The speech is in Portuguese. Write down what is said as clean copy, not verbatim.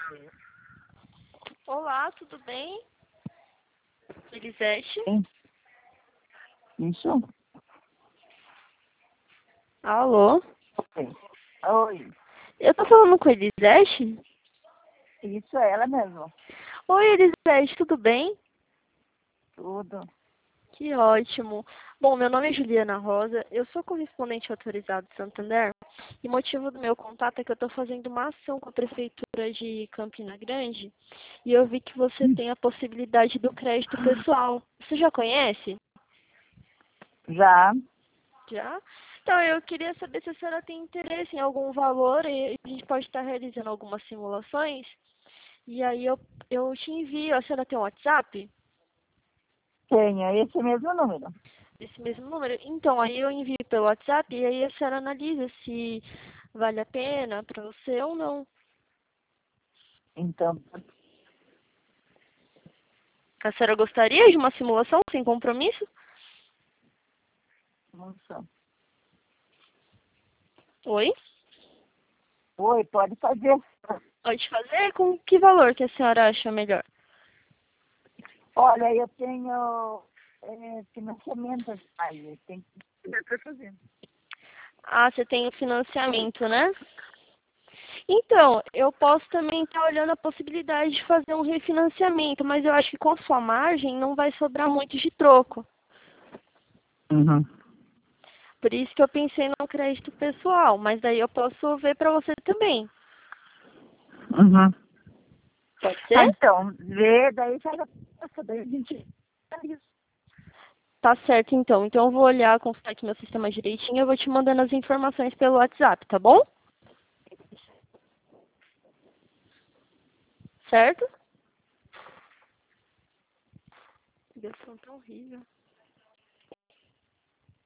Olá, tudo bem? Elisete? Sim. Isso? Alô? Oi. Oi. Eu tô falando com a Elisete? Isso é ela mesmo. Oi, Elisete, tudo bem? Tudo. Que ótimo. Bom, meu nome é Juliana Rosa, eu sou correspondente autorizado do Santander e o motivo do meu contato é que eu estou fazendo uma ação com a Prefeitura de Campina Grande e eu vi que você tem a possibilidade do crédito pessoal. Você já conhece? Já? Já? Então, eu queria saber se a senhora tem interesse em algum valor e a gente pode estar realizando algumas simulações. E aí eu te envio, a senhora tem um WhatsApp? Tenho. Esse mesmo número. Esse mesmo número? Então, aí eu envio pelo WhatsApp e aí a senhora analisa se vale a pena para você ou não. Então, A senhora gostaria de uma simulação sem compromisso? moça. Oi? Oi, pode fazer. Pode fazer? Com que valor que a senhora acha melhor? Olha, eu tenho financiamento aí. Eu tenho que ver para fazer. Ah, você tem o financiamento, né? Então, eu posso também estar olhando a possibilidade de fazer um refinanciamento, mas eu acho que com a sua margem não vai sobrar muito de troco. Uhum. Por isso que eu pensei no crédito pessoal, mas daí eu posso ver para você também. Uhum. Pode Tá, ser? então, vê, daí já passa, daí a gente... Tá certo, então. Então eu vou olhar, consultar aqui meu sistema direitinho e eu vou te mandando as informações pelo WhatsApp, tá bom? Certo? Que ligação tão horrível.